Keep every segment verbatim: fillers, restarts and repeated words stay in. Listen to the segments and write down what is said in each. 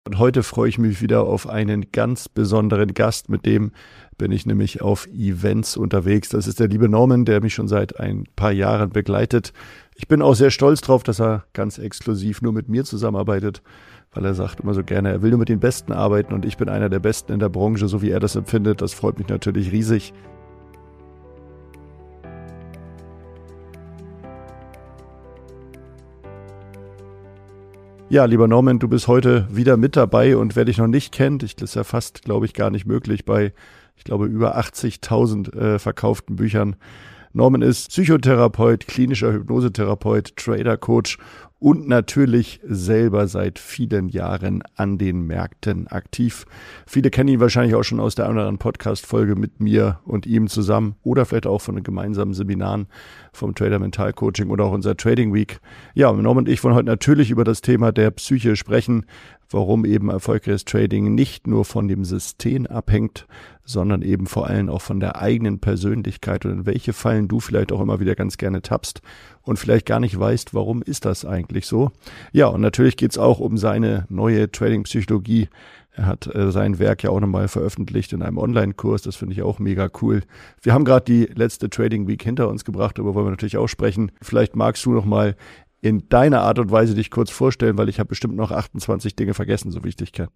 Und heute freue ich mich wieder auf einen ganz besonderen Gast, mit dem bin ich nämlich auf Events unterwegs. Das ist der liebe Norman, der mich schon seit ein paar Jahren begleitet. Ich bin auch sehr stolz drauf, dass er ganz exklusiv nur mit mir zusammenarbeitet, weil er sagt immer so gerne, er will nur mit den Besten arbeiten und ich bin einer der Besten in der Branche, so wie er das empfindet. Das freut mich natürlich riesig. Ja, lieber Norman, du bist heute wieder mit dabei und wer dich noch nicht kennt, ich, das ist ja fast, glaube ich, gar nicht möglich bei, ich glaube, über achtzigtausend äh, verkauften Büchern. Norman ist Psychotherapeut, klinischer Hypnosetherapeut, Trader-Coach und natürlich selber seit vielen Jahren an den Märkten aktiv. Viele kennen ihn wahrscheinlich auch schon aus der einen oder anderen Podcast-Folge mit mir und ihm zusammen oder vielleicht auch von den gemeinsamen Seminaren vom Trader Mental Coaching oder auch unserer Trading Week. Ja, Norman und ich wollen heute natürlich über das Thema der Psyche sprechen, warum eben erfolgreiches Trading nicht nur von dem System abhängt, sondern eben vor allem auch von der eigenen Persönlichkeit und in welche Fallen du vielleicht auch immer wieder ganz gerne tappst und vielleicht gar nicht weißt, warum ist das eigentlich so. Ja, und natürlich geht's auch um seine neue Trading-Psychologie. Er hat äh, sein Werk ja auch nochmal veröffentlicht in einem Online-Kurs, das finde ich auch mega cool. Wir haben gerade die letzte Trading Week hinter uns gebracht, darüber wollen wir natürlich auch sprechen. Vielleicht magst du nochmal in deiner Art und Weise dich kurz vorstellen, weil ich habe bestimmt noch achtundzwanzig Dinge vergessen, so wie ich dich kenne.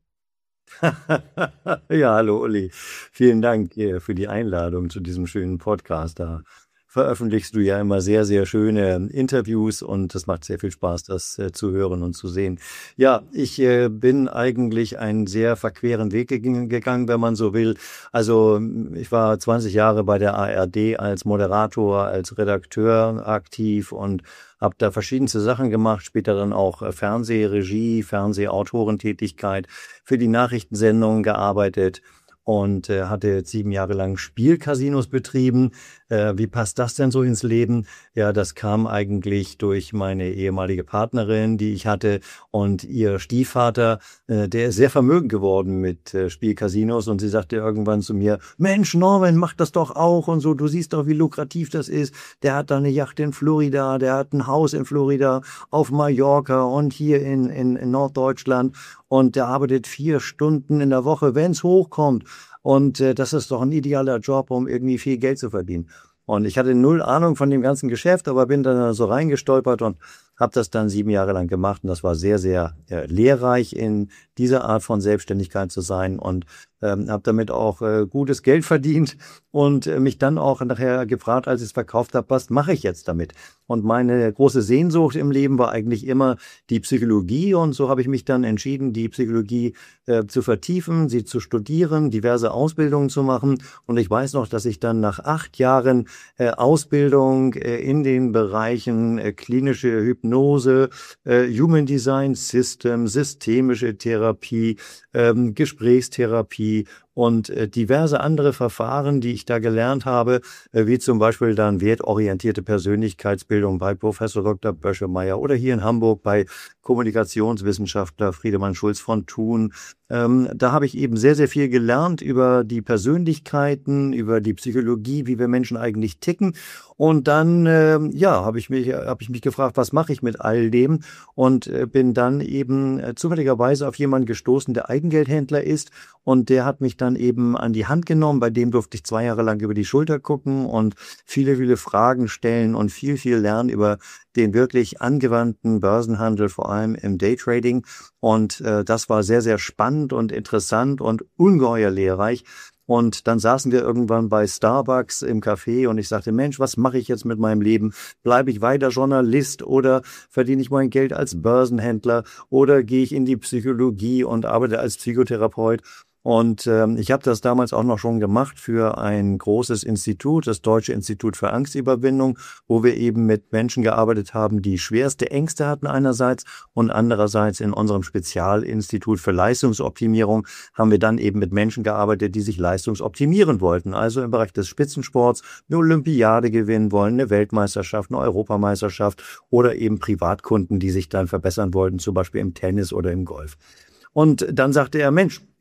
Ja, hallo Uli. Vielen Dank hier für die Einladung zu diesem schönen Podcast. Da veröffentlichst du ja immer sehr, sehr schöne Interviews und es macht sehr viel Spaß, das äh, zu hören und zu sehen. Ja, ich äh, bin eigentlich einen sehr verqueren Weg ge- gegangen, wenn man so will. Also ich war zwanzig Jahre bei der A R D als Moderator, als Redakteur aktiv und habe da verschiedenste Sachen gemacht, später dann auch äh, Fernsehregie, Fernsehautorentätigkeit, für die Nachrichtensendungen gearbeitet und äh, hatte jetzt sieben Jahre lang Spielcasinos betrieben. Äh, wie passt das denn so ins Leben? Ja, das kam eigentlich durch meine ehemalige Partnerin, die ich hatte, und ihr Stiefvater, äh, der ist sehr vermögend geworden mit äh, Spielcasinos und sie sagte irgendwann zu mir, Mensch, Norman, mach das doch auch und so, du siehst doch, wie lukrativ das ist. Der hat da eine Yacht in Florida, der hat ein Haus in Florida, auf Mallorca und hier in, in, in Norddeutschland und der arbeitet vier Stunden in der Woche, wenn's hochkommt. Und äh, das ist doch ein idealer Job, um irgendwie viel Geld zu verdienen. Und ich hatte null Ahnung von dem ganzen Geschäft, aber bin dann so reingestolpert und habe das dann sieben Jahre lang gemacht. Und das war sehr, sehr äh, lehrreich, in dieser Art von Selbstständigkeit zu sein und ähm, habe damit auch äh, gutes Geld verdient und äh, mich dann auch nachher gefragt, als ich es verkauft habe, was mache ich jetzt damit? Und meine große Sehnsucht im Leben war eigentlich immer die Psychologie und so habe ich mich dann entschieden, die Psychologie äh, zu vertiefen, sie zu studieren, diverse Ausbildungen zu machen. Und ich weiß noch, dass ich dann nach acht Jahren äh, Ausbildung äh, in den Bereichen äh, klinische Hypnose, äh, Human Design System, systemische Therapie, ähm, Gesprächstherapie und äh, diverse andere Verfahren, die ich da gelernt habe, äh, wie zum Beispiel dann wertorientierte Persönlichkeitsbildung bei Professor Doktor Böschemeyer oder hier in Hamburg bei Kommunikationswissenschaftler Friedemann Schulz von Thun. Ähm, da habe ich eben sehr, sehr viel gelernt über die Persönlichkeiten, über die Psychologie, wie wir Menschen eigentlich ticken. Und dann, äh, ja, habe ich mich, habe ich mich gefragt, was mache ich mit all dem? Und äh, bin dann eben äh, zufälligerweise auf jemanden gestoßen, der Eigengeldhändler ist. Und der hat mich dann eben an die Hand genommen. Bei dem durfte ich zwei Jahre lang über die Schulter gucken und viele, viele Fragen stellen und viel, viel lernen über den wirklich angewandten Börsenhandel, vor allem im Daytrading. Und äh, das war sehr, sehr spannend und interessant und ungeheuer lehrreich. Und dann saßen wir irgendwann bei Starbucks im Café und ich sagte, Mensch, was mache ich jetzt mit meinem Leben? Bleibe ich weiter Journalist oder verdiene ich mein Geld als Börsenhändler oder gehe ich in die Psychologie und arbeite als Psychotherapeut? Und ähm, ich habe das damals auch noch schon gemacht für ein großes Institut, das Deutsche Institut für Angstüberwindung, wo wir eben mit Menschen gearbeitet haben, die schwerste Ängste hatten einerseits und andererseits in unserem Spezialinstitut für Leistungsoptimierung haben wir dann eben mit Menschen gearbeitet, die sich leistungsoptimieren wollten. Also im Bereich des Spitzensports eine Olympiade gewinnen wollen, eine Weltmeisterschaft, eine Europameisterschaft oder eben Privatkunden, die sich dann verbessern wollten, zum Beispiel im Tennis oder im Golf. Und dann sagte er, Mensch,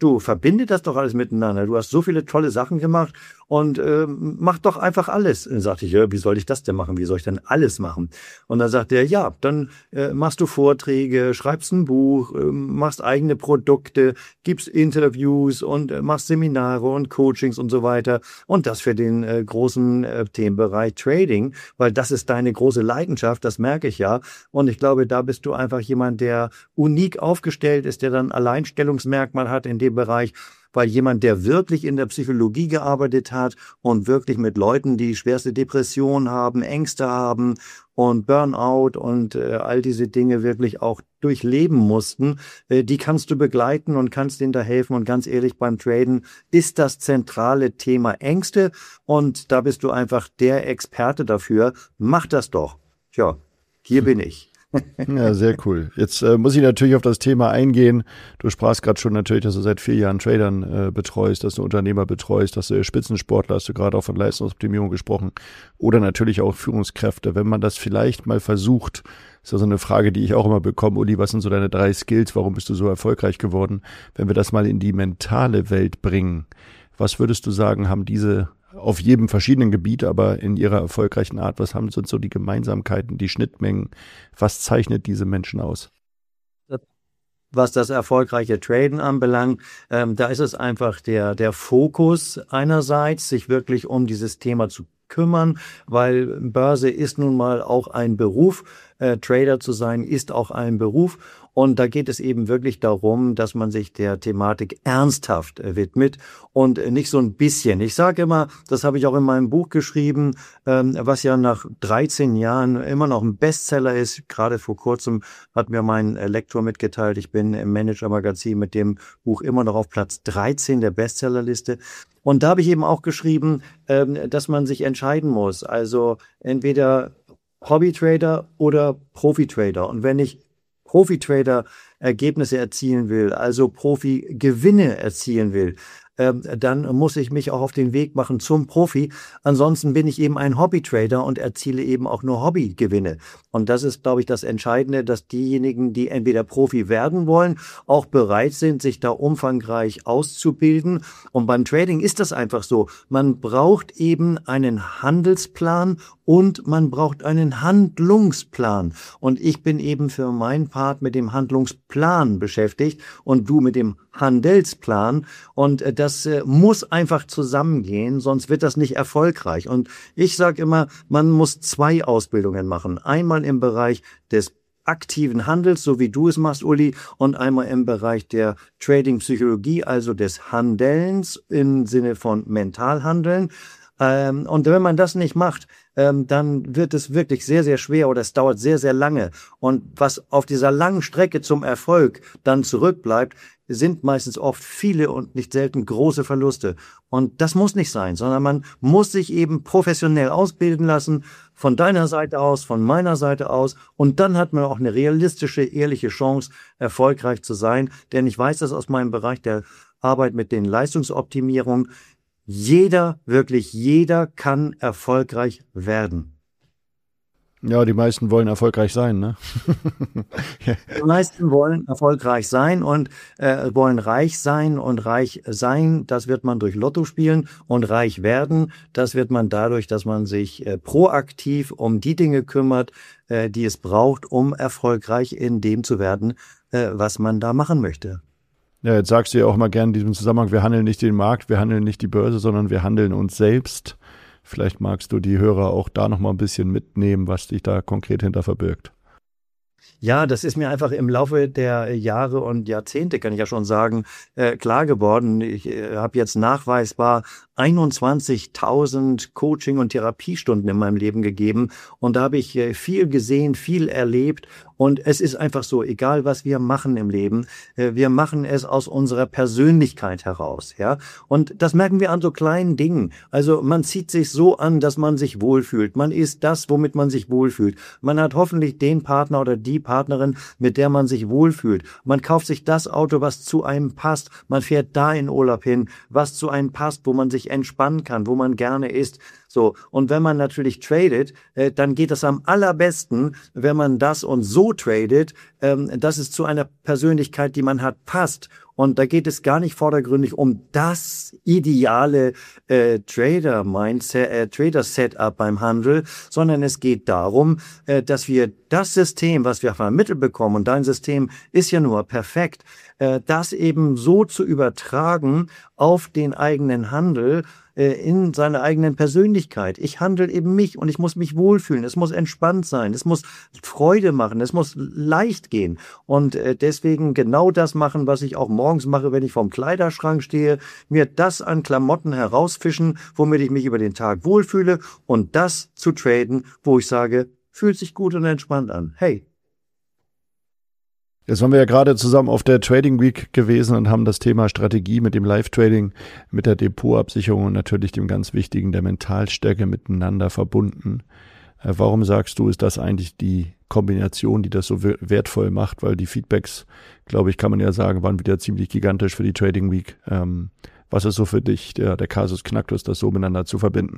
du, verbinde das doch alles miteinander. Du hast so viele tolle Sachen gemacht und äh, mach doch einfach alles. Und dann sagte ich, ja, wie soll ich das denn machen? Wie soll ich denn alles machen? Und dann sagt er, ja, dann äh, machst du Vorträge, schreibst ein Buch, äh, machst eigene Produkte, gibst Interviews und äh, machst Seminare und Coachings und so weiter. Und das für den äh, großen äh, Themenbereich Trading, weil das ist deine große Leidenschaft, das merke ich ja. Und ich glaube, da bist du einfach jemand, der unik aufgestellt ist, der dann Alleinstellungsmerkmal hat in dem Bereich, weil jemand, der wirklich in der Psychologie gearbeitet hat und wirklich mit Leuten, die schwerste Depressionen haben, Ängste haben und Burnout und äh, all diese Dinge wirklich auch durchleben mussten, äh, die kannst du begleiten und kannst denen da helfen. Und ganz ehrlich, beim Traden ist das zentrale Thema Ängste und da bist du einfach der Experte dafür. Mach das doch. Tja, hier bin ich. Ja, sehr cool. Jetzt äh, muss ich natürlich auf das Thema eingehen. Du sprachst gerade schon natürlich, dass du seit vier Jahren Tradern äh, betreust, dass du Unternehmer betreust, dass du Spitzensportler, hast du gerade auch von Leistungsoptimierung gesprochen oder natürlich auch Führungskräfte. Wenn man das vielleicht mal versucht, ist ja so eine Frage, die ich auch immer bekomme, Uli, was sind so deine drei Skills, warum bist du so erfolgreich geworden? Wenn wir das mal in die mentale Welt bringen, was würdest du sagen, haben diese auf jedem verschiedenen Gebiet, aber in ihrer erfolgreichen Art, was haben sind so die Gemeinsamkeiten, die Schnittmengen, was zeichnet diese Menschen aus? Was das erfolgreiche Traden anbelangt, ähm, da ist es einfach der, der Fokus einerseits, sich wirklich um dieses Thema zu kümmern, weil Börse ist nun mal auch ein Beruf, äh, Trader zu sein ist auch ein Beruf. Und da geht es eben wirklich darum, dass man sich der Thematik ernsthaft äh, widmet und äh, nicht so ein bisschen. Ich sage immer, das habe ich auch in meinem Buch geschrieben, ähm, was ja nach dreizehn Jahren immer noch ein Bestseller ist. Gerade vor kurzem hat mir mein äh, Lektor mitgeteilt, ich bin im Manager-Magazin mit dem Buch immer noch auf Platz dreizehn der Bestsellerliste. Und da habe ich eben auch geschrieben, ähm, dass man sich entscheiden muss. Also entweder Hobby-Trader oder Profi-Trader. Und wenn ich Profi-Trader Ergebnisse erzielen will, also Profi-Gewinne erzielen will, ähm, dann muss ich mich auch auf den Weg machen zum Profi. Ansonsten bin ich eben ein Hobby-Trader und erziele eben auch nur Hobbygewinne. Und das ist, glaube ich, das Entscheidende, dass diejenigen, die entweder Profi werden wollen, auch bereit sind, sich da umfangreich auszubilden. Und beim Trading ist das einfach so. Man braucht eben einen Handelsplan und man braucht einen Handlungsplan. Und ich bin eben für meinen Part mit dem Handlungsplan beschäftigt und du mit dem Handelsplan. Und äh, das äh, muss einfach zusammengehen, sonst wird das nicht erfolgreich. Und ich sage immer, man muss zwei Ausbildungen machen. Einmal im Bereich des aktiven Handels, so wie du es machst, Uli, und einmal im Bereich der Trading-Psychologie, also des Handelns im Sinne von Mentalhandeln. Ähm, und wenn man das nicht macht, ähm, dann wird es wirklich sehr, sehr schwer oder es dauert sehr, sehr lange. Und was auf dieser langen Strecke zum Erfolg dann zurückbleibt, sind meistens oft viele und nicht selten große Verluste. Und das muss nicht sein, sondern man muss sich eben professionell ausbilden lassen, von deiner Seite aus, von meiner Seite aus. Und dann hat man auch eine realistische, ehrliche Chance, erfolgreich zu sein. Denn ich weiß das aus meinem Bereich der Arbeit mit den Leistungsoptimierungen. Jeder, wirklich jeder kann erfolgreich werden. Ja, die meisten wollen erfolgreich sein, ne? Die meisten wollen erfolgreich sein und äh, wollen reich sein und reich sein, das wird man durch Lotto spielen und reich werden, das wird man dadurch, dass man sich äh, proaktiv um die Dinge kümmert, äh, die es braucht, um erfolgreich in dem zu werden, äh, was man da machen möchte. Ja, jetzt sagst du ja auch mal gerne in diesem Zusammenhang, wir handeln nicht den Markt, wir handeln nicht die Börse, sondern wir handeln uns selbst. Vielleicht magst du die Hörer auch da noch mal ein bisschen mitnehmen, was dich da konkret hinter verbirgt. Ja, das ist mir einfach im Laufe der Jahre und Jahrzehnte, kann ich ja schon sagen, äh, klar geworden. Ich äh, habe jetzt nachweisbar einundzwanzigtausend Coaching- und Therapiestunden in meinem Leben gegeben. Und da habe ich äh, viel gesehen, viel erlebt. Und es ist einfach so, egal was wir machen im Leben, äh, wir machen es aus unserer Persönlichkeit heraus. Ja, und das merken wir an so kleinen Dingen. Also man zieht sich so an, dass man sich wohlfühlt. Man ist das, womit man sich wohlfühlt. Man hat hoffentlich den Partner oder die Partnerin, mit der man sich wohlfühlt. Man kauft sich das Auto, was zu einem passt. Man fährt da in Urlaub hin, was zu einem passt, wo man sich entspannen kann, wo man gerne ist. So, und wenn man natürlich tradet, äh, dann geht es am allerbesten, wenn man das und so tradet, ähm, dass es zu einer Persönlichkeit, die man hat, passt. Und da geht es gar nicht vordergründig um das ideale äh, Trader-Mindset, äh, Trader-Setup beim Handel, sondern es geht darum, äh, dass wir das System, was wir vermittelt bekommen, und dein System ist ja nur perfekt, äh, das eben so zu übertragen auf den eigenen Handel, in seiner eigenen Persönlichkeit. Ich handle eben mich und ich muss mich wohlfühlen. Es muss entspannt sein. Es muss Freude machen. Es muss leicht gehen. Und deswegen genau das machen, was ich auch morgens mache, wenn ich vorm Kleiderschrank stehe. Mir das an Klamotten herausfischen, womit ich mich über den Tag wohlfühle, und das zu traden, wo ich sage, fühlt sich gut und entspannt an. Hey. Jetzt waren wir ja gerade zusammen auf der Trading Week gewesen und haben das Thema Strategie mit dem Live-Trading, mit der Depotabsicherung und natürlich dem ganz wichtigen der Mentalstärke miteinander verbunden. Äh, warum sagst du, ist das eigentlich die Kombination, die das so wertvoll macht? Weil die Feedbacks, glaube ich, kann man ja sagen, waren wieder ziemlich gigantisch für die Trading Week. Ähm, was ist so für dich der, der Kasus Knacktus, das so miteinander zu verbinden?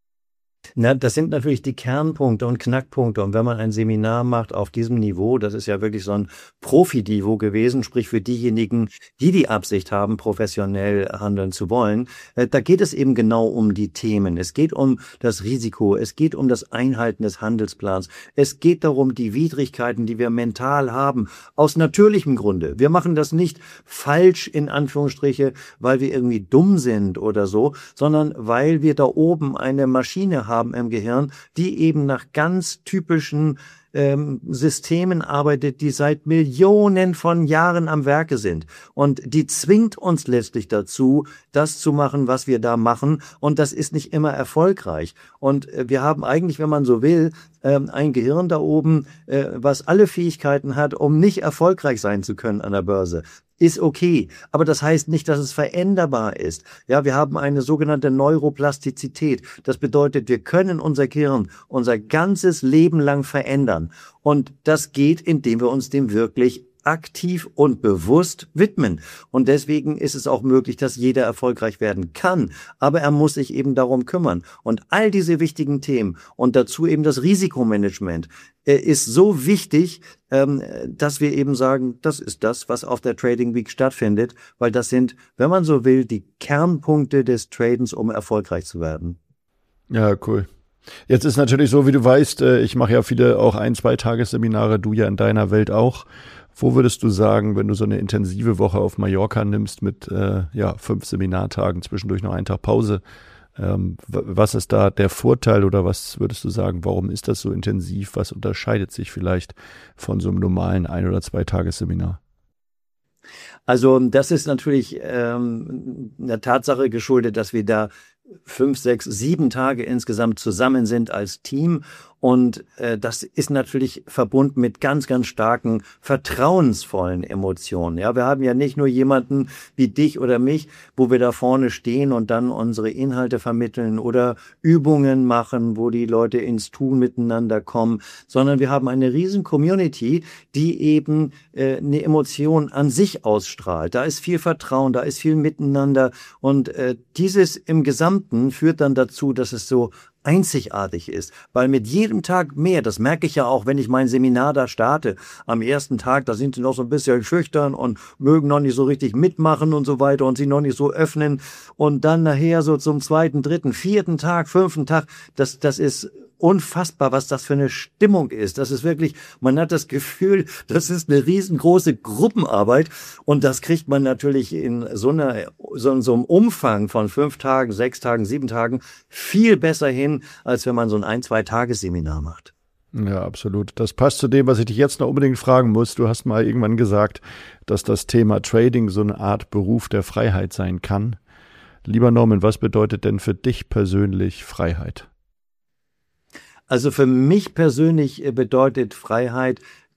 Na, das sind natürlich die Kernpunkte und Knackpunkte. Und wenn man ein Seminar macht auf diesem Niveau, das ist ja wirklich so ein Profi-Niveau gewesen, sprich für diejenigen, die die Absicht haben, professionell handeln zu wollen, äh, da geht es eben genau um die Themen. Es geht um das Risiko, es geht um das Einhalten des Handelsplans, es geht darum, die Widrigkeiten, die wir mental haben, aus natürlichem Grunde. Wir machen das nicht falsch, in Anführungsstriche, weil wir irgendwie dumm sind oder so, sondern weil wir da oben eine Maschine haben, haben im Gehirn, die eben nach ganz typischen ähm, Systemen arbeitet, die seit Millionen von Jahren am Werke sind. Und die zwingt uns letztlich dazu, das zu machen, was wir da machen. Und das ist nicht immer erfolgreich. Und äh, wir haben eigentlich, wenn man so will, ähm, ein Gehirn da oben, äh, was alle Fähigkeiten hat, um nicht erfolgreich sein zu können an der Börse. Ist okay, aber das heißt nicht, dass es veränderbar ist. Ja, wir haben eine sogenannte Neuroplastizität. Das bedeutet, wir können unser Gehirn unser ganzes Leben lang verändern. Und das geht, indem wir uns dem wirklich aktiv und bewusst widmen. Und deswegen ist es auch möglich, dass jeder erfolgreich werden kann. Aber er muss sich eben darum kümmern. Und all diese wichtigen Themen und dazu eben das Risikomanagement äh, ist so wichtig, ähm, dass wir eben sagen, das ist das, was auf der Trading Week stattfindet, weil das sind, wenn man so will, die Kernpunkte des Tradens, um erfolgreich zu werden. Ja, cool. Jetzt ist natürlich so, wie du weißt, ich mache ja viele auch ein-, zwei Tagesseminare, du ja in deiner Welt auch. Wo würdest du sagen, wenn du so eine intensive Woche auf Mallorca nimmst mit äh, ja fünf Seminartagen, zwischendurch noch einen Tag Pause, ähm, was ist da der Vorteil oder was würdest du sagen, warum ist das so intensiv? Was unterscheidet sich vielleicht von so einem normalen ein- oder zwei Tagesseminar? Also das ist natürlich ähm, einer Tatsache geschuldet, dass wir da fünf, sechs, sieben Tage insgesamt zusammen sind als Team. Und äh, das ist natürlich verbunden mit ganz, ganz starken, vertrauensvollen Emotionen. Ja, wir haben ja nicht nur jemanden wie dich oder mich, wo wir da vorne stehen und dann unsere Inhalte vermitteln oder Übungen machen, wo die Leute ins Tun miteinander kommen, sondern wir haben eine riesen Community, die eben äh, eine Emotion an sich ausstrahlt. Da ist viel Vertrauen, da ist viel Miteinander und äh, dieses im Gesamten führt dann dazu, dass es so einzigartig ist, weil mit jedem Tag mehr, das merke ich ja auch, wenn ich mein Seminar da starte, am ersten Tag, da sind sie noch so ein bisschen schüchtern und mögen noch nicht so richtig mitmachen und so weiter und sich noch nicht so öffnen und dann nachher so zum zweiten, dritten, vierten Tag, fünften Tag, das, das ist unfassbar, was das für eine Stimmung ist. Das ist wirklich, man hat das Gefühl, das ist eine riesengroße Gruppenarbeit und das kriegt man natürlich in so einer, so in so einem Umfang von fünf Tagen, sechs Tagen, sieben Tagen viel besser hin, als wenn man so ein ein-, zwei Tagesseminar macht. Ja, absolut. Das passt zu dem, was ich dich jetzt noch unbedingt fragen muss. Du hast mal irgendwann gesagt, dass das Thema Trading so eine Art Beruf der Freiheit sein kann. Lieber Norman, was bedeutet denn für dich persönlich Freiheit? Also für mich persönlich bedeutet Freiheit,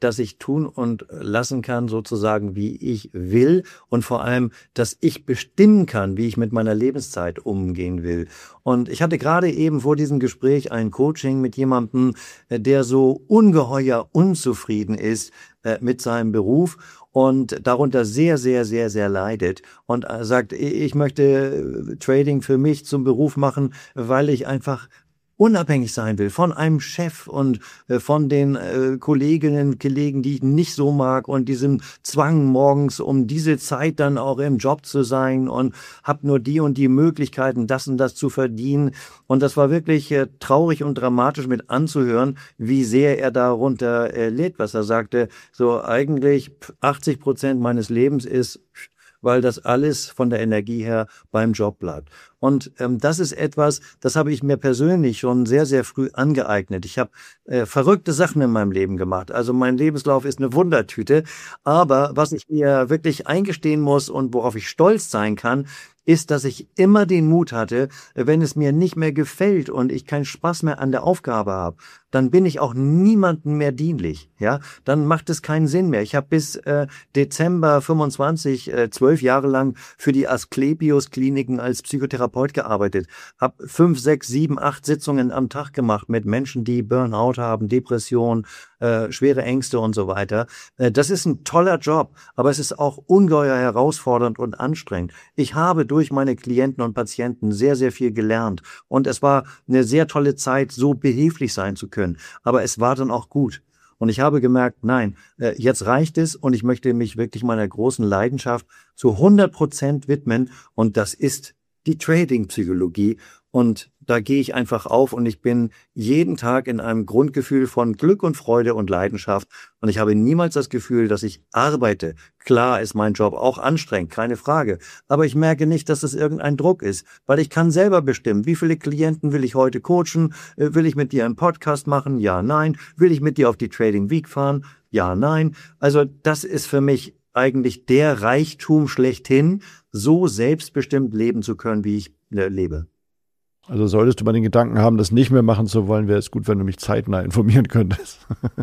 dass ich tun und lassen kann, sozusagen, wie ich will und vor allem, dass ich bestimmen kann, wie ich mit meiner Lebenszeit umgehen will. Und ich hatte gerade eben vor diesem Gespräch ein Coaching mit jemandem, der so ungeheuer unzufrieden ist äh, mit seinem Beruf und darunter sehr, sehr, sehr, sehr leidet und sagt, ich möchte Trading für mich zum Beruf machen, weil ich einfach unabhängig sein will von einem Chef und äh, von den äh, Kolleginnen, Kollegen, die ich nicht so mag und diesem Zwang morgens um diese Zeit dann auch im Job zu sein und habe nur die und die Möglichkeiten, das und das zu verdienen. Und das war wirklich äh, traurig und dramatisch mit anzuhören, wie sehr er darunter äh, litt, was er sagte. So eigentlich achtzig Prozent meines Lebens ist, weil das alles von der Energie her beim Job bleibt. Und ähm, das ist etwas, das habe ich mir persönlich schon sehr, sehr früh angeeignet. Ich habe äh, verrückte Sachen in meinem Leben gemacht. Also mein Lebenslauf ist eine Wundertüte. Aber was ich mir wirklich eingestehen muss und worauf ich stolz sein kann, ist, dass ich immer den Mut hatte, wenn es mir nicht mehr gefällt und ich keinen Spaß mehr an der Aufgabe habe, dann bin ich auch niemandem mehr dienlich. Ja, dann macht es keinen Sinn mehr. Ich habe bis äh, Dezember fünfundzwanzig, äh, zwölf Jahre lang für die Asklepios-Kliniken als Psychotherapeut gearbeitet, habe fünf, sechs, sieben, acht Sitzungen am Tag gemacht mit Menschen, die Burnout haben, Depression, äh, schwere Ängste und so weiter. Äh, das ist ein toller Job, aber es ist auch ungeheuer herausfordernd und anstrengend. Ich habe durch meine Klienten und Patienten sehr, sehr viel gelernt und es war eine sehr tolle Zeit, so behilflich sein zu können. Aber es war dann auch gut. Und ich habe gemerkt, nein, jetzt reicht es und ich möchte mich wirklich meiner großen Leidenschaft zu hundert Prozent widmen und das ist die Trading-Psychologie. Und da gehe ich einfach auf und ich bin jeden Tag in einem Grundgefühl von Glück und Freude und Leidenschaft. Und ich habe niemals das Gefühl, dass ich arbeite. Klar ist mein Job auch anstrengend, keine Frage. Aber ich merke nicht, dass es irgendein Druck ist, weil ich kann selber bestimmen, wie viele Klienten will ich heute coachen? Will ich mit dir einen Podcast machen? Ja, nein. Will ich mit dir auf die Trading Week fahren? Ja, nein. Also das ist für mich eigentlich der Reichtum schlechthin, so selbstbestimmt leben zu können, wie ich lebe. Also solltest du mal den Gedanken haben, das nicht mehr machen zu wollen, wäre es gut, wenn du mich zeitnah informieren könntest.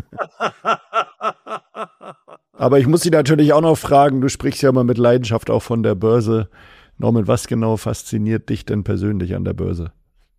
Aber ich muss dich natürlich auch noch fragen, du sprichst ja mal mit Leidenschaft auch von der Börse. Norman, was genau fasziniert dich denn persönlich an der Börse?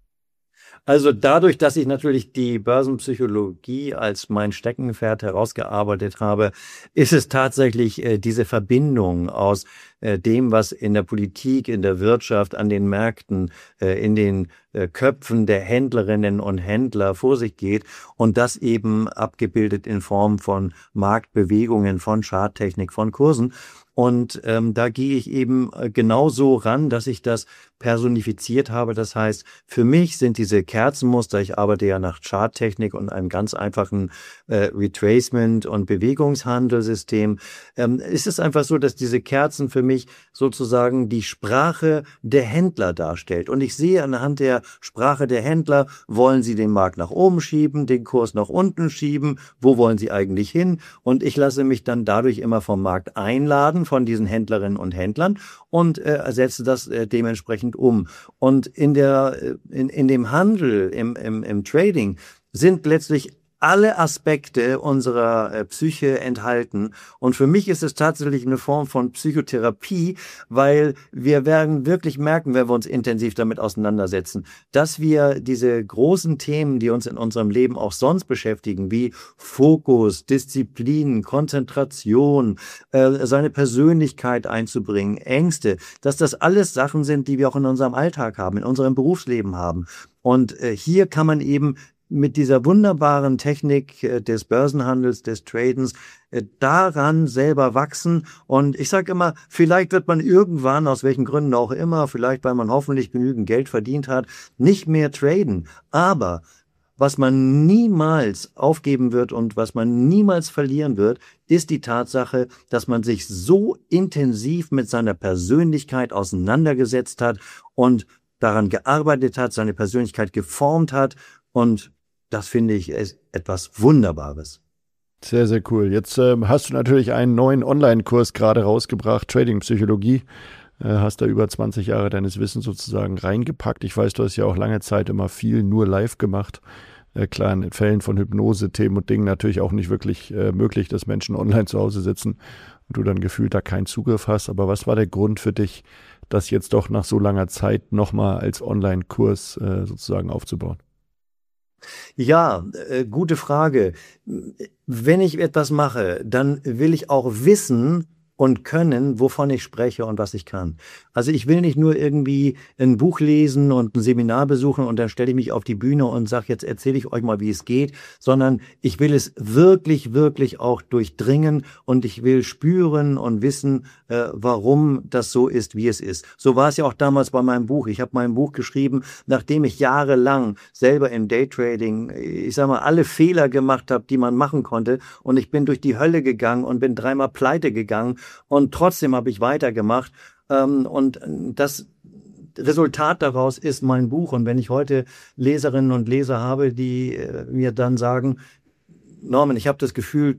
Also dadurch, dass ich natürlich die Börsenpsychologie als mein Steckenpferd herausgearbeitet habe, ist es tatsächlich äh, diese Verbindung aus äh, dem, was in der Politik, in der Wirtschaft, an den Märkten, äh, in den äh, Köpfen der Händlerinnen und Händler vor sich geht und das eben abgebildet in Form von Marktbewegungen, von Charttechnik, von Kursen. Und ähm, da gehe ich eben äh, genauso ran, dass ich das personifiziert habe. Das heißt, für mich sind diese Kerzenmuster, ich arbeite ja nach Charttechnik und einem ganz einfachen äh, Retracement- und Bewegungshandelsystem, ähm, ist es einfach so, dass diese Kerzen für mich sozusagen die Sprache der Händler darstellt. Und ich sehe anhand der Sprache der Händler, wollen sie den Markt nach oben schieben, den Kurs nach unten schieben, wo wollen sie eigentlich hin? Und ich lasse mich dann dadurch immer vom Markt einladen, von diesen Händlerinnen und Händlern und äh, setze das äh, dementsprechend um. Und in der in, in dem Handel, im, im, im Trading sind letztlich alle Aspekte unserer äh, Psyche enthalten. Und für mich ist es tatsächlich eine Form von Psychotherapie, weil wir werden wirklich merken, wenn wir uns intensiv damit auseinandersetzen, dass wir diese großen Themen, die uns in unserem Leben auch sonst beschäftigen, wie Fokus, Disziplin, Konzentration, äh, seine Persönlichkeit einzubringen, Ängste, dass das alles Sachen sind, die wir auch in unserem Alltag haben, in unserem Berufsleben haben. Und äh, hier kann man eben mit dieser wunderbaren Technik äh, des Börsenhandels, des Tradens, äh, daran selber wachsen. Und ich sage immer, vielleicht wird man irgendwann, aus welchen Gründen auch immer, vielleicht weil man hoffentlich genügend Geld verdient hat, nicht mehr traden. Aber was man niemals aufgeben wird und was man niemals verlieren wird, ist die Tatsache, dass man sich so intensiv mit seiner Persönlichkeit auseinandergesetzt hat und daran gearbeitet hat, seine Persönlichkeit geformt hat. Und das finde ich ist etwas Wunderbares. Sehr, sehr cool. Jetzt äh, hast du natürlich einen neuen Online-Kurs gerade rausgebracht, Trading-Psychologie. Äh, hast da über zwanzig Jahre deines Wissens sozusagen reingepackt. Ich weiß, du hast ja auch lange Zeit immer viel nur live gemacht. äh, klar in Fällen von Hypnose, Themen und Dingen natürlich auch nicht wirklich äh, möglich, dass Menschen online zu Hause sitzen und du dann gefühlt da keinen Zugriff hast. Aber was war der Grund für dich, das jetzt doch nach so langer Zeit nochmal als Online-Kurs äh, sozusagen aufzubauen? Ja, äh, gute Frage. Wenn ich etwas mache, dann will ich auch wissen und können, wovon ich spreche und was ich kann. Also ich will nicht nur irgendwie ein Buch lesen und ein Seminar besuchen und dann stelle ich mich auf die Bühne und sage, jetzt erzähle ich euch mal, wie es geht, sondern ich will es wirklich, wirklich auch durchdringen und ich will spüren und wissen, äh, warum das so ist, wie es ist. So war es ja auch damals bei meinem Buch. Ich habe mein Buch geschrieben, nachdem ich jahrelang selber im Daytrading, ich sag mal, alle Fehler gemacht habe, die man machen konnte, und ich bin durch die Hölle gegangen und bin dreimal pleite gegangen. Und trotzdem habe ich weitergemacht. Ähm, und das Resultat daraus ist mein Buch. Und wenn ich heute Leserinnen und Leser habe, die äh, mir dann sagen, Norman, ich habe das Gefühl,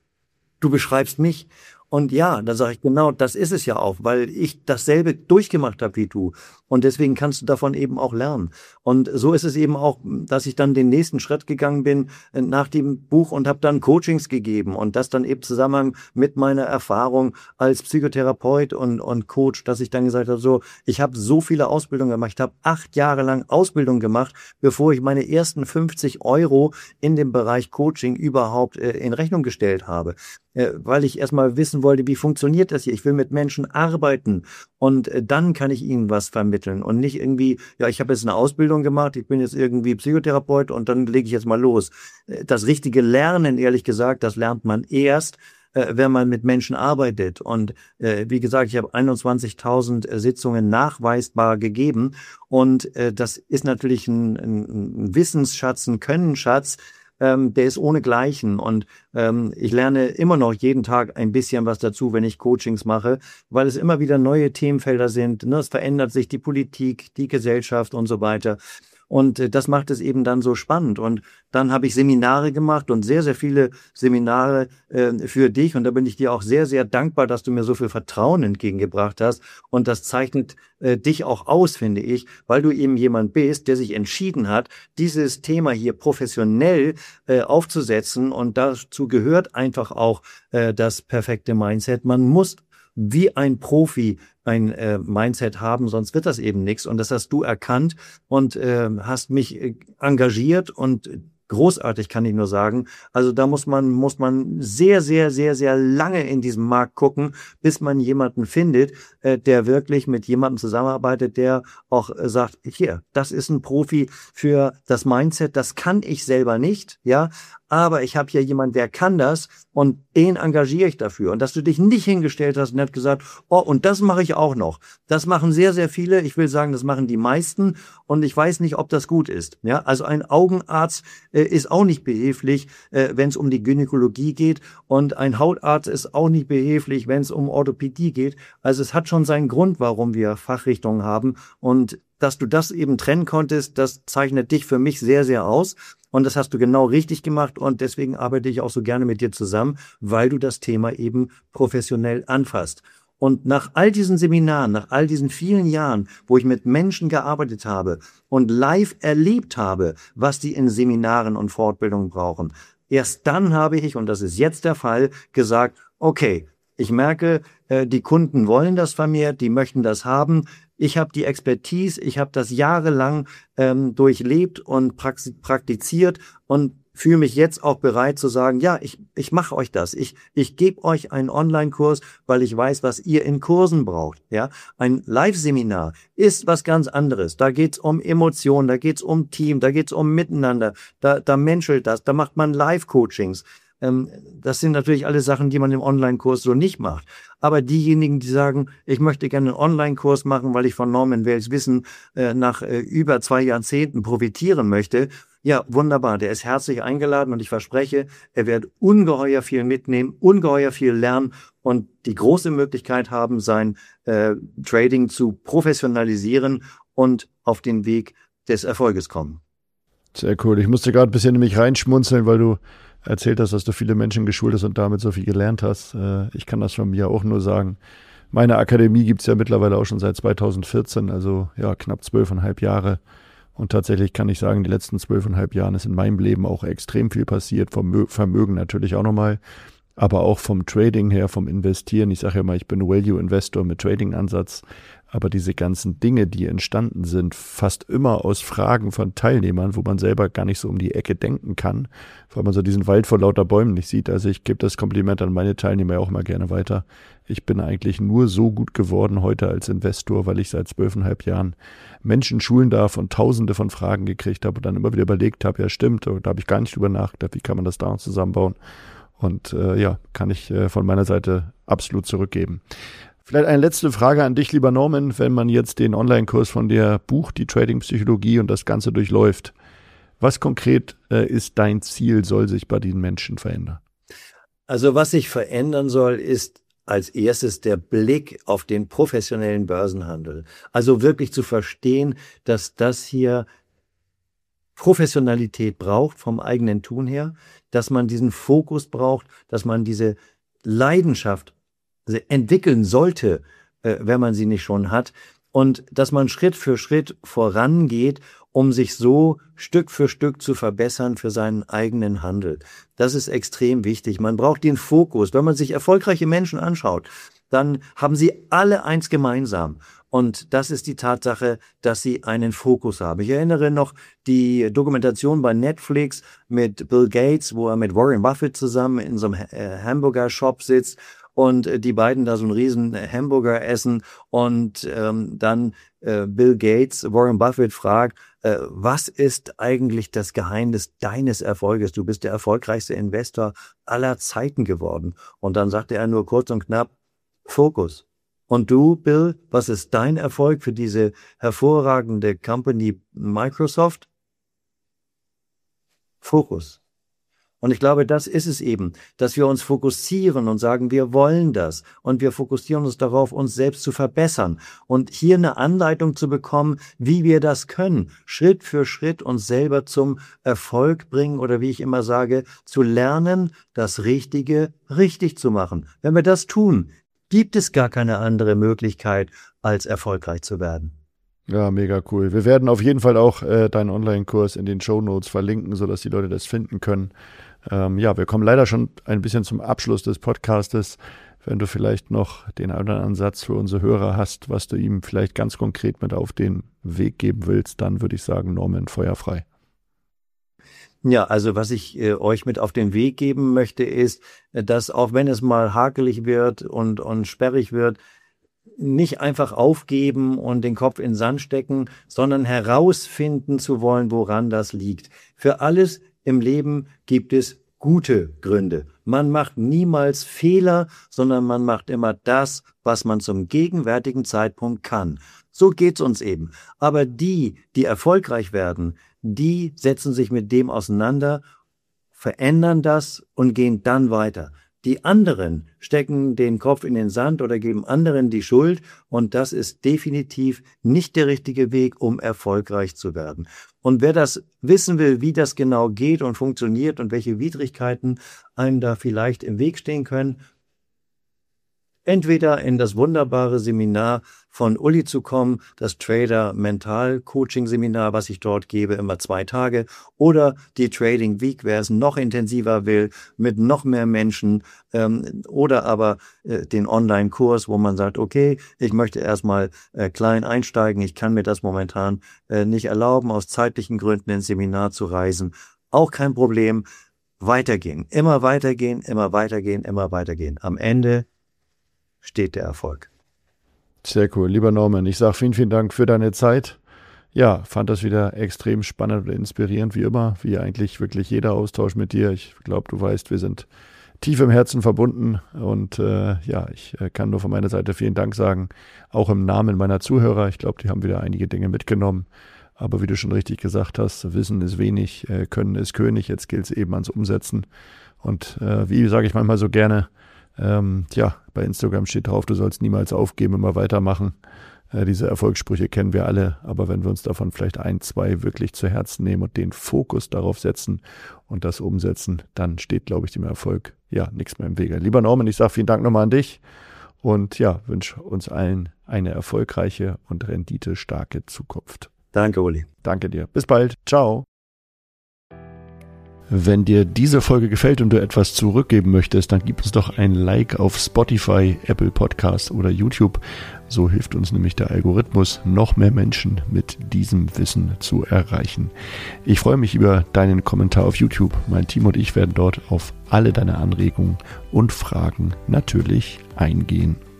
du beschreibst mich. Und ja, da sage ich, genau, das ist es ja auch, weil ich dasselbe durchgemacht habe wie du. Und deswegen kannst du davon eben auch lernen. Und so ist es eben auch, dass ich dann den nächsten Schritt gegangen bin nach dem Buch und habe dann Coachings gegeben. Und das dann eben zusammen mit meiner Erfahrung als Psychotherapeut und, und Coach, dass ich dann gesagt habe, so, ich habe so viele Ausbildungen gemacht. Ich habe acht Jahre lang Ausbildung gemacht, bevor ich meine ersten fünfzig Euro in dem Bereich Coaching überhaupt äh, in Rechnung gestellt habe. Äh, weil ich erstmal wissen wollte, wie funktioniert das hier? Ich will mit Menschen arbeiten und äh, dann kann ich ihnen was vermitteln und nicht irgendwie, ja, ich habe jetzt eine Ausbildung gemacht, ich bin jetzt irgendwie Psychotherapeut und dann lege ich jetzt mal los. Äh, das richtige Lernen, ehrlich gesagt, das lernt man erst, äh, wenn man mit Menschen arbeitet. Und äh, wie gesagt, ich habe einundzwanzigtausend Sitzungen nachweisbar gegeben und äh, das ist natürlich ein, ein Wissensschatz, ein Könnenschatz, Ähm, der ist ohnegleichen und ähm, ich lerne immer noch jeden Tag ein bisschen was dazu, wenn ich Coachings mache, weil es immer wieder neue Themenfelder sind. Ne? Es verändert sich die Politik, die Gesellschaft und so weiter. Und äh, das macht es eben dann so spannend. Und dann habe ich Seminare gemacht und sehr, sehr viele Seminare äh, für dich. Und da bin ich dir auch sehr, sehr dankbar, dass du mir so viel Vertrauen entgegengebracht hast. Und das zeichnet äh, dich auch aus, finde ich, weil du eben jemand bist, der sich entschieden hat, dieses Thema hier professionell äh, aufzusetzen. Und dazu gehört einfach auch äh, das perfekte Mindset. Man muss wie ein Profi ein äh, Mindset haben, sonst wird das eben nichts. Und das hast du erkannt und äh, hast mich äh, engagiert und großartig, kann ich nur sagen. Also da muss man muss man sehr, sehr, sehr, sehr lange in diesem Markt gucken, bis man jemanden findet, äh, der wirklich mit jemandem zusammenarbeitet, der auch äh, sagt, hier, das ist ein Profi für das Mindset, das kann ich selber nicht, ja, aber ich habe hier jemanden, der kann das und den engagiere ich dafür. Und dass du dich nicht hingestellt hast und hast gesagt, oh, und das mache ich auch noch. Das machen sehr, sehr viele. Ich will sagen, das machen die meisten. Und ich weiß nicht, ob das gut ist. Ja, also ein Augenarzt äh, ist auch nicht behilflich, äh, wenn es um die Gynäkologie geht. Und ein Hautarzt ist auch nicht behilflich, wenn es um Orthopädie geht. Also es hat schon seinen Grund, warum wir Fachrichtungen haben. Und dass du das eben trennen konntest, das zeichnet dich für mich sehr, sehr aus. Und das hast du genau richtig gemacht. Und deswegen arbeite ich auch so gerne mit dir zusammen, weil du das Thema eben professionell anfasst. Und nach all diesen Seminaren, nach all diesen vielen Jahren, wo ich mit Menschen gearbeitet habe und live erlebt habe, was die in Seminaren und Fortbildungen brauchen, erst dann habe ich, und das ist jetzt der Fall, gesagt, okay, ich merke, die Kunden wollen das von mir, die möchten das haben. Ich habe die Expertise, ich habe das jahrelang ähm, durchlebt und praktiziert und fühle mich jetzt auch bereit zu sagen, ja, ich ich mache euch das. Ich ich gebe euch einen Online-Kurs, weil ich weiß, was ihr in Kursen braucht. Ja, ein Live-Seminar ist was ganz anderes. Da geht's um Emotionen, da geht's um Team, da geht's um Miteinander. Da da menschelt das, da macht man Live-Coachings. Das sind natürlich alle Sachen, die man im Online-Kurs so nicht macht. Aber diejenigen, die sagen, ich möchte gerne einen Online-Kurs machen, weil ich von Norman Wells Wissen äh, nach äh, über zwei Jahrzehnten profitieren möchte, ja, wunderbar, der ist herzlich eingeladen und ich verspreche, er wird ungeheuer viel mitnehmen, ungeheuer viel lernen und die große Möglichkeit haben, sein äh, Trading zu professionalisieren und auf den Weg des Erfolges kommen. Sehr cool. Ich musste gerade ein bisschen in mich reinschmunzeln, weil du erzählt hast, dass du viele Menschen geschult hast und damit so viel gelernt hast. Ich kann das von mir auch nur sagen. Meine Akademie gibt es ja mittlerweile auch schon seit zweitausendvierzehn, also ja knapp zwölfeinhalb Jahre. Und tatsächlich kann ich sagen, die letzten zwölfeinhalb Jahren ist in meinem Leben auch extrem viel passiert, vom Vermögen natürlich auch nochmal, aber auch vom Trading her, vom Investieren. Ich sage ja mal, ich bin Value-Investor mit Trading-Ansatz, aber diese ganzen Dinge, die entstanden sind, fast immer aus Fragen von Teilnehmern, wo man selber gar nicht so um die Ecke denken kann, weil man so diesen Wald vor lauter Bäumen nicht sieht. Also ich gebe das Kompliment an meine Teilnehmer ja auch mal gerne weiter. Ich bin eigentlich nur so gut geworden heute als Investor, weil ich seit zwölfeinhalb Jahren Menschen schulen darf und tausende von Fragen gekriegt habe und dann immer wieder überlegt habe, ja stimmt, da habe ich gar nicht drüber nachgedacht, wie kann man das da noch zusammenbauen. Und äh, ja, kann ich äh, von meiner Seite absolut zurückgeben. Vielleicht eine letzte Frage an dich, lieber Norman, wenn man jetzt den Online-Kurs von dir bucht, die Trading-Psychologie und das Ganze durchläuft. Was konkret äh, ist dein Ziel, soll sich bei diesen Menschen verändern? Also was sich verändern soll, ist als erstes der Blick auf den professionellen Börsenhandel. Also wirklich zu verstehen, dass das hier Professionalität braucht vom eigenen Tun her, dass man diesen Fokus braucht, dass man diese Leidenschaft entwickeln sollte, äh, wenn man sie nicht schon hat, und dass man Schritt für Schritt vorangeht, um sich so Stück für Stück zu verbessern für seinen eigenen Handel. Das ist extrem wichtig. Man braucht den Fokus. Wenn man sich erfolgreiche Menschen anschaut, dann haben sie alle eins gemeinsam. Und das ist die Tatsache, dass sie einen Fokus haben. Ich erinnere noch die Dokumentation bei Netflix mit Bill Gates, wo er mit Warren Buffett zusammen in so einem Hamburger-Shop sitzt und die beiden da so einen riesen Hamburger essen und ähm, dann äh, Bill Gates Warren Buffett fragt, äh, was ist eigentlich das Geheimnis deines Erfolges? Du bist der erfolgreichste Investor aller Zeiten geworden. Und dann sagte er nur kurz und knapp, Fokus. Und du, Bill, was ist dein Erfolg für diese hervorragende Company Microsoft? Fokus. Und ich glaube, das ist es eben, dass wir uns fokussieren und sagen, wir wollen das. Und wir fokussieren uns darauf, uns selbst zu verbessern. Und hier eine Anleitung zu bekommen, wie wir das können. Schritt für Schritt uns selber zum Erfolg bringen oder wie ich immer sage, zu lernen, das Richtige richtig zu machen. Wenn wir das tun, gibt es gar keine andere Möglichkeit, als erfolgreich zu werden. Ja, mega cool. Wir werden auf jeden Fall auch äh, deinen Online-Kurs in den Shownotes verlinken, sodass die Leute das finden können. Ähm, ja, wir kommen leider schon ein bisschen zum Abschluss des Podcastes. Wenn du vielleicht noch den anderen Ansatz für unsere Hörer hast, was du ihm vielleicht ganz konkret mit auf den Weg geben willst, dann würde ich sagen, Norman, feuerfrei. Ja, also was ich äh, euch mit auf den Weg geben möchte, ist, dass auch wenn es mal hakelig wird und, und sperrig wird, nicht einfach aufgeben und den Kopf in den Sand stecken, sondern herausfinden zu wollen, woran das liegt. Für alles im Leben gibt es gute Gründe. Man macht niemals Fehler, sondern man macht immer das, was man zum gegenwärtigen Zeitpunkt kann. So geht's uns eben. Aber die, die erfolgreich werden, die setzen sich mit dem auseinander, verändern das und gehen dann weiter. Die anderen stecken den Kopf in den Sand oder geben anderen die Schuld, und das ist definitiv nicht der richtige Weg, um erfolgreich zu werden. Und wer das wissen will, wie das genau geht und funktioniert und welche Widrigkeiten einem da vielleicht im Weg stehen können, entweder in das wunderbare Seminar von Uli zu kommen, das Trader Mental Coaching Seminar, was ich dort gebe, immer zwei Tage, oder die Trading Week, wer es noch intensiver will, mit noch mehr Menschen, ähm, oder aber äh, den Online-Kurs, wo man sagt, okay, ich möchte erstmal äh, klein einsteigen, ich kann mir das momentan äh, nicht erlauben, aus zeitlichen Gründen ins Seminar zu reisen. Auch kein Problem. Weitergehen, immer weitergehen, immer weitergehen, immer weitergehen. Am Ende steht der Erfolg. Sehr cool. Lieber Norman, ich sage vielen, vielen Dank für deine Zeit. Ja, fand das wieder extrem spannend und inspirierend, wie immer, wie eigentlich wirklich jeder Austausch mit dir. Ich glaube, du weißt, wir sind tief im Herzen verbunden und äh, ja, ich äh, kann nur von meiner Seite vielen Dank sagen, auch im Namen meiner Zuhörer. Ich glaube, die haben wieder einige Dinge mitgenommen. Aber wie du schon richtig gesagt hast, Wissen ist wenig, äh, Können ist König. Jetzt gilt es eben ans Umsetzen. Und äh, wie sage ich manchmal so gerne, Ähm, tja, bei Instagram steht drauf, du sollst niemals aufgeben, immer weitermachen. Äh, diese Erfolgssprüche kennen wir alle, aber wenn wir uns davon vielleicht ein, zwei wirklich zu Herzen nehmen und den Fokus darauf setzen und das umsetzen, dann steht, glaube ich, dem Erfolg ja nichts mehr im Wege. Lieber Norman, ich sage vielen Dank nochmal an dich und ja, wünsche uns allen eine erfolgreiche und renditestarke Zukunft. Danke, Uli. Danke dir. Bis bald. Ciao. Wenn dir diese Folge gefällt und du etwas zurückgeben möchtest, dann gib uns doch ein Like auf Spotify, Apple Podcasts oder YouTube. So hilft uns nämlich der Algorithmus, noch mehr Menschen mit diesem Wissen zu erreichen. Ich freue mich über deinen Kommentar auf YouTube. Mein Team und ich werden dort auf alle deine Anregungen und Fragen natürlich eingehen.